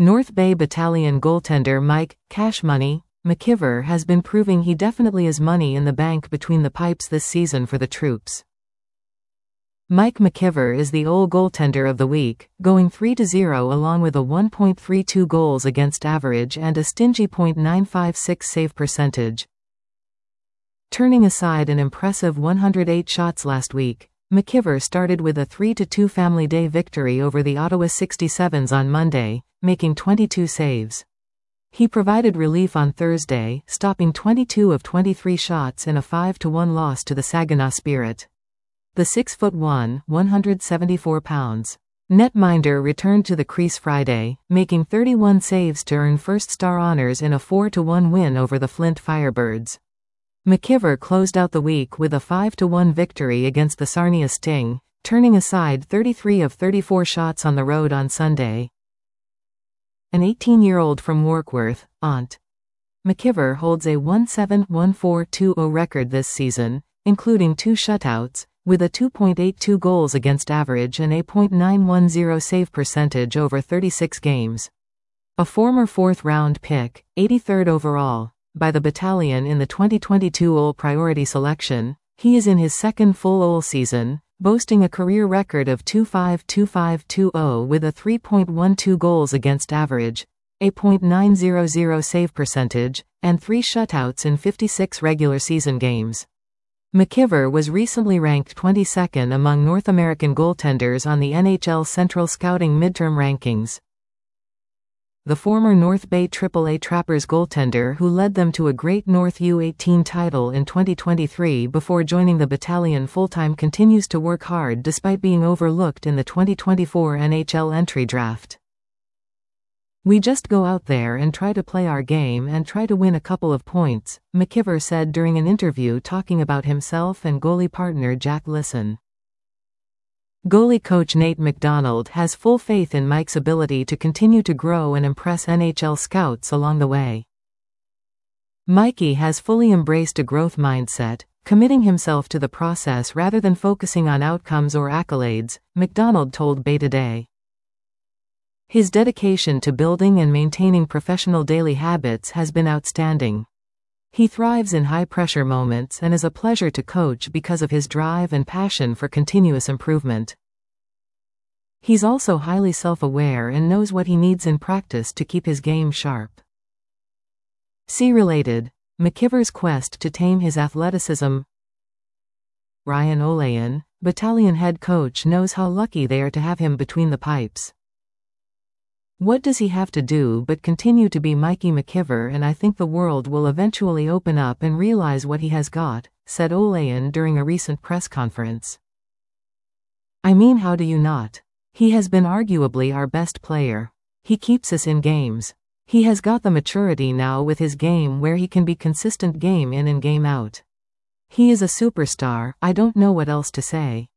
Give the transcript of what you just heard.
North Bay Battalion goaltender Mike "Cash Money" McIver has been proving he definitely is money in the bank between the pipes this season for the troops. Mike McIver is the OL goaltender of the week, going 3-0 along with a 1.32 goals against average and a stingy .956 save percentage. Turning aside an impressive 108 shots last week, McIver started with a 3-2 Family Day victory over the Ottawa 67s on Monday, making 22 saves. He provided relief on Thursday, stopping 22 of 23 shots in a 5-1 loss to the Saginaw Spirit. The 6'1", 174-pound netminder returned to the crease Friday, making 31 saves to earn first star honors in a 4-1 win over the Flint Firebirds. McIver closed out the week with a 5-1 victory against the Sarnia Sting, turning aside 33 of 34 shots on the road on Sunday. An 18-year-old from Warkworth, Ont. McIver holds a 1.71420 record this season, including 2 shutouts, with a 2.82 goals against average and a .910 save percentage over 36 games. A former 4th-round pick, 83rd overall, by the battalion in the 2022 OL Priority Selection, he is in his second full OL season, boasting a career record of 2.52520 with a 3.12 goals against average, a .900 save percentage, and 3 shutouts in 56 regular season games. McIver was recently ranked 22nd among North American goaltenders on the NHL Central Scouting Midterm Rankings. The former North Bay AAA Trappers goaltender who led them to a Great North U18 title in 2023 before joining the battalion full-time continues to work hard despite being overlooked in the 2024 NHL entry draft. "We just go out there and try to play our game and try to win a couple of points," McIver said during an interview talking about himself and goalie partner Jack Lisson. Goalie coach Nate McDonald has full faith in Mike's ability to continue to grow and impress NHL scouts along the way. Mikey has fully embraced a growth mindset, committing himself to the process rather than focusing on outcomes or accolades, McDonald told Bay Today. His dedication to building and maintaining professional daily habits has been outstanding. He thrives in high-pressure moments and is a pleasure to coach because of his drive and passion for continuous improvement. He's also highly self-aware and knows what he needs in practice to keep his game sharp. See related, McIver's quest to tame his athleticism. Ryan Olayan, battalion head coach, knows how lucky they are to have him between the pipes. "What does he have to do but continue to be Mikey McIver, and I think the world will eventually open up and realize what he has got," said Olayan during a recent press conference. "I mean, how do you not? He has been arguably our best player. He keeps us in games. He has got the maturity now with his game where he can be consistent game in and game out. He is a superstar, I don't know what else to say."